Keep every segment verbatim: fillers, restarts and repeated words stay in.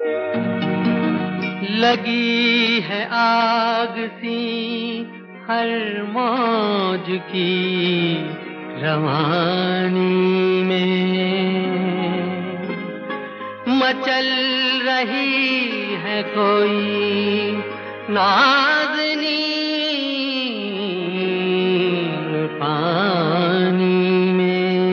लगी है आग सी हर मौज की रवानी में, मचल रही है कोई नाज़नी पानी में।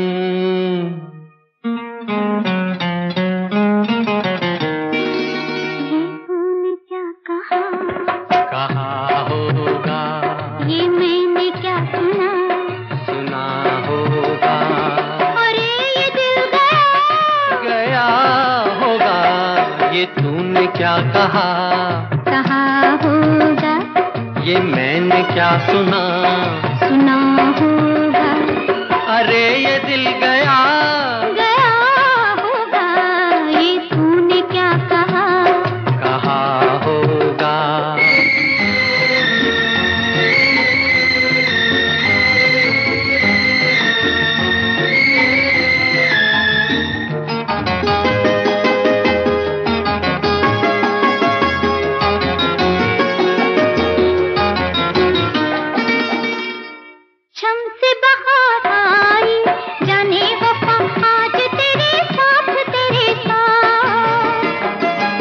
कहा होगा ये मैंने क्या सुना, सुना होगा। अरे ये दिल गया गया होगा, ये तूने क्या कहा, कहा होगा। ये मैंने क्या सुना, सुना होगा। अरे ये दिल गया गया होगा, ये तूने क्या कहा, कहा होगा। छम से बहार आई जाने वफा आज तेरे साथ, तेरे साथ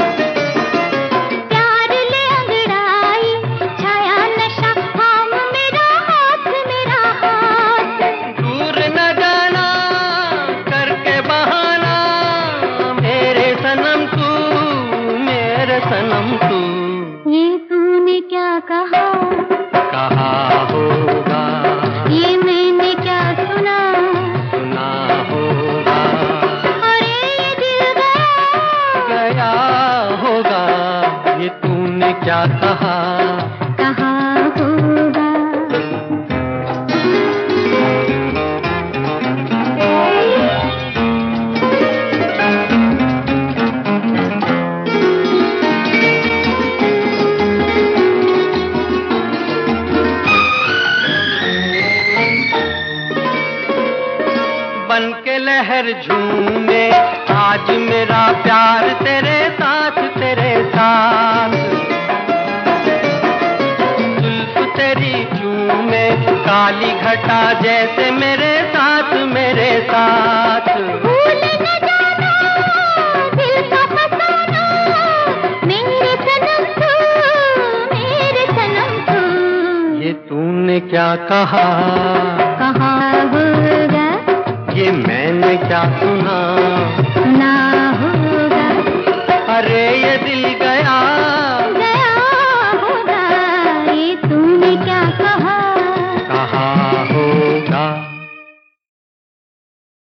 प्यार ले अंगड़ाई छाया नशा थाम मेरा हाथ, मेरा हाथ। दूर न जाना करके बहाना मेरे सनम तू, मेरे सनम तू। ये तूने क्या कहा, कहा होगा ये मैंने क्या सुना, सुना होगा। अरे ये दिल गया गया होगा, ये तूने क्या कहा, कहा होगा। बन के लहर झूमे आज मेरा प्यार तेरे साथ, तेरे साथ। जुल्फ तेरी झूमे काली घटा जैसे मेरे साथ, मेरे साथ। भूल न जाना दिल का फसाना मेरे सनम तू, मेरे सनम तू। ये तूने क्या कहा, कहा होगा, ये मैंने क्या सुना, सुना होगा। अरे ये दिल